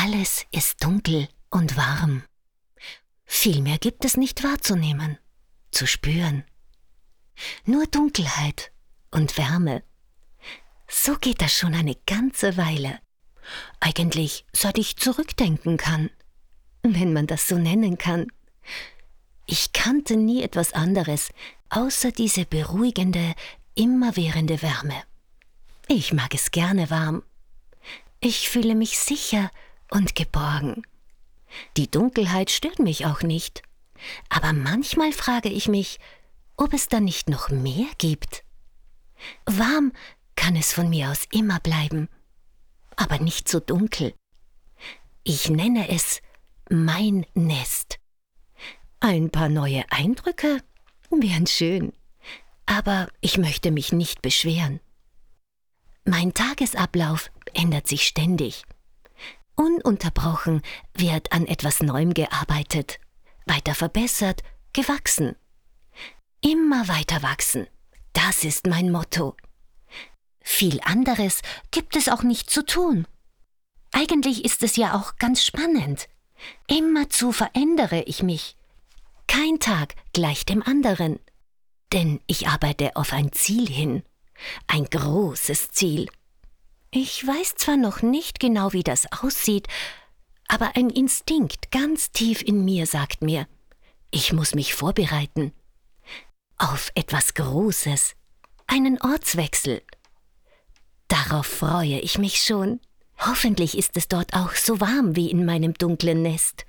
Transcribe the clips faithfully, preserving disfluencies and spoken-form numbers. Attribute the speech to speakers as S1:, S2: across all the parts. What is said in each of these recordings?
S1: Alles ist dunkel und warm. Viel mehr gibt es nicht wahrzunehmen, zu spüren. Nur Dunkelheit und Wärme. So geht das schon eine ganze Weile. Eigentlich, seit ich zurückdenken kann, wenn man das so nennen kann. Ich kannte nie etwas anderes, außer diese beruhigende, immerwährende Wärme. Ich mag es gerne warm. Ich fühle mich sicher und geborgen. Die Dunkelheit stört mich auch nicht. Aber manchmal frage ich mich, ob es da nicht noch mehr gibt. Warm kann es von mir aus immer bleiben, aber nicht so dunkel. Ich nenne es mein Nest. Ein paar neue Eindrücke wären schön, aber ich möchte mich nicht beschweren. Mein Tagesablauf ändert sich ständig. Ununterbrochen wird an etwas Neuem gearbeitet, weiter verbessert, gewachsen. Immer weiter wachsen, das ist mein Motto. Viel anderes gibt es auch nicht zu tun. Eigentlich ist es ja auch ganz spannend. Immerzu verändere ich mich. Kein Tag gleich dem anderen. Denn ich arbeite auf ein Ziel hin. Ein großes Ziel. Ich weiß zwar noch nicht genau, wie das aussieht, aber ein Instinkt ganz tief in mir sagt mir, ich muss mich vorbereiten. Auf etwas Großes. Einen Ortswechsel. Darauf freue ich mich schon. Hoffentlich ist es dort auch so warm wie in meinem dunklen Nest.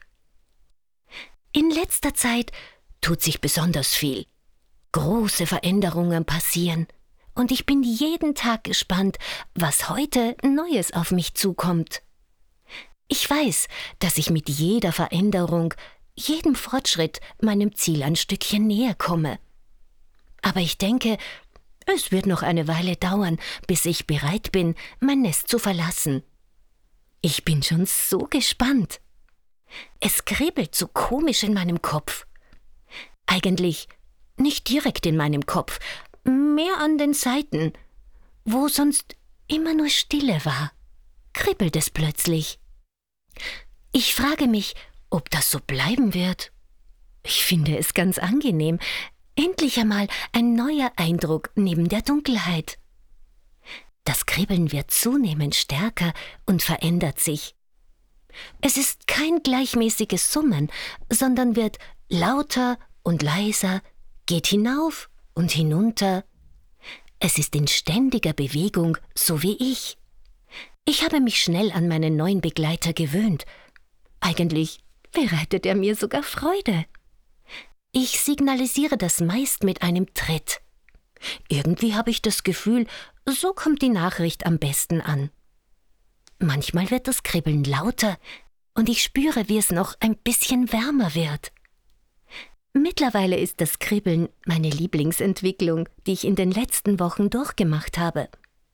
S1: In letzter Zeit tut sich besonders viel. Große Veränderungen passieren und ich bin jeden Tag gespannt, was heute Neues auf mich zukommt. Ich weiß, dass ich mit jeder Veränderung, jedem Fortschritt meinem Ziel ein Stückchen näher komme. Aber ich denke, es wird noch eine Weile dauern, bis ich bereit bin, mein Nest zu verlassen. Ich bin schon so gespannt. Es kribbelt so komisch in meinem Kopf. Eigentlich nicht direkt in meinem Kopf, mehr an den Seiten, wo sonst immer nur Stille war, kribbelt es plötzlich. Ich frage mich, ob das so bleiben wird. Ich finde es ganz angenehm. Endlich einmal ein neuer Eindruck neben der Dunkelheit. Das Kribbeln wird zunehmend stärker und verändert sich. Es ist kein gleichmäßiges Summen, sondern wird lauter und leiser, geht hinauf und hinunter. Es ist in ständiger Bewegung, so wie ich. Ich habe mich schnell an meinen neuen Begleiter gewöhnt. Eigentlich bereitet er mir sogar Freude. Ich signalisiere das meist mit einem Tritt. Irgendwie habe ich das Gefühl, so kommt die Nachricht am besten an. Manchmal wird das Kribbeln lauter und ich spüre, wie es noch ein bisschen wärmer wird. Mittlerweile ist das Kribbeln meine Lieblingsentwicklung, die ich in den letzten Wochen durchgemacht habe.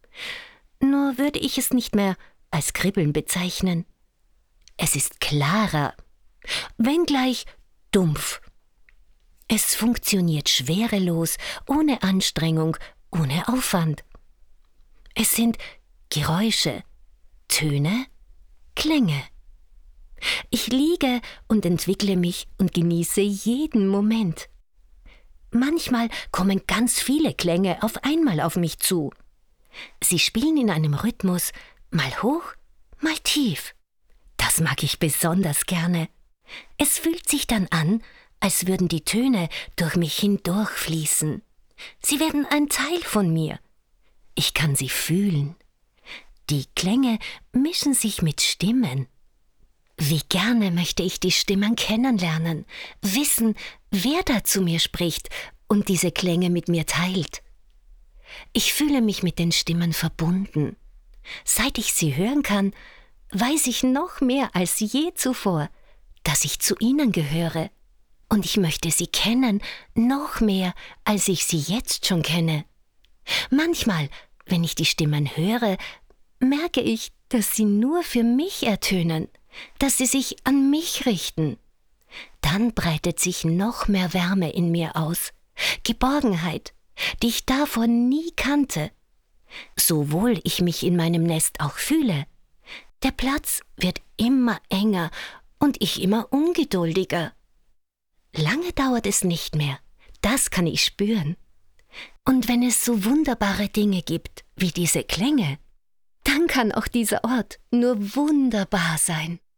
S1: Nur würde ich es nicht mehr als Kribbeln bezeichnen. Es ist klarer, wenngleich dumpf. Es funktioniert schwerelos, ohne Anstrengung, ohne Aufwand. Es sind Geräusche, Töne, Klänge. Ich liege und entwickle mich und genieße jeden Moment. Manchmal kommen ganz viele Klänge auf einmal auf mich zu. Sie spielen in einem Rhythmus, mal hoch, mal tief. Das mag ich besonders gerne. Es fühlt sich dann an, als würden die Töne durch mich hindurchfließen. Sie werden ein Teil von mir. Ich kann sie fühlen. Die Klänge mischen sich mit Stimmen. Wie gerne möchte ich die Stimmen kennenlernen, wissen, wer da zu mir spricht und diese Klänge mit mir teilt. Ich fühle mich mit den Stimmen verbunden. Seit ich sie hören kann, weiß ich noch mehr als je zuvor, dass ich zu ihnen gehöre. Und ich möchte sie kennen, noch mehr, als ich sie jetzt schon kenne. Manchmal, wenn ich die Stimmen höre, merke ich, dass sie nur für mich ertönen, dass sie sich an mich richten. Dann breitet sich noch mehr Wärme in mir aus, Geborgenheit, die ich davor nie kannte. So wohl ich mich in meinem Nest auch fühle, Der Platz wird immer enger und ich immer ungeduldiger. Lange dauert es nicht mehr, das kann ich spüren. Und wenn es so wunderbare Dinge gibt, wie diese Klänge, dann kann auch dieser Ort nur wunderbar sein.